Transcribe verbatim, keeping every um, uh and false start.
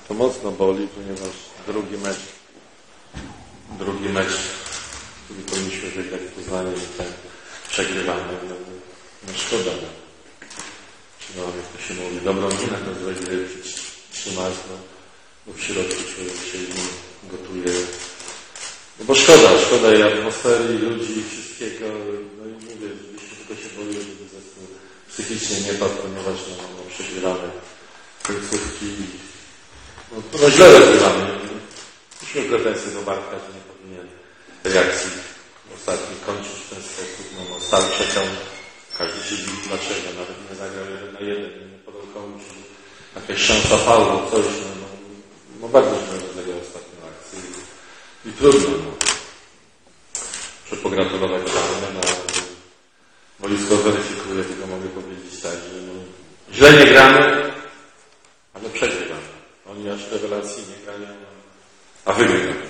To mocno boli, ponieważ drugi mecz, drugi mecz, który powinniśmy wygrać w Poznaniu, ten przegrywamy. No, no szkoda. No, jak to się mówi, dobrą minę to złej trzymać, no, bo w środku człowiek się gotuje. No bo szkoda, szkoda i atmosfery, i ludzi, i wszystkiego. No i mówię, żebyśmy tylko się boili, żeby zespół psychicznie nie padł, ponieważ no, no, przegrywamy końcówki. No, no źle rozgrywamy. Musimy pretensje do Bartka, że nie powinien reakcji ostatnich kończyć w ten sposób. No, no stał przeciął, każdy się dziwi dlaczego, nawet nie zagrał jeden na jeden, nie podał komuś, jakaś szansa faulu, coś. No, no, no bardzo źle rozegrał ostatnią akcję i, i trudno. No. Muszę pogratulować panu, no, boisko weryfikuje, tylko mogę powiedzieć tak, że no, źle nie gramy, ale przegrywamy. Oni aż rewelacyjnie grają, a wygrywamy.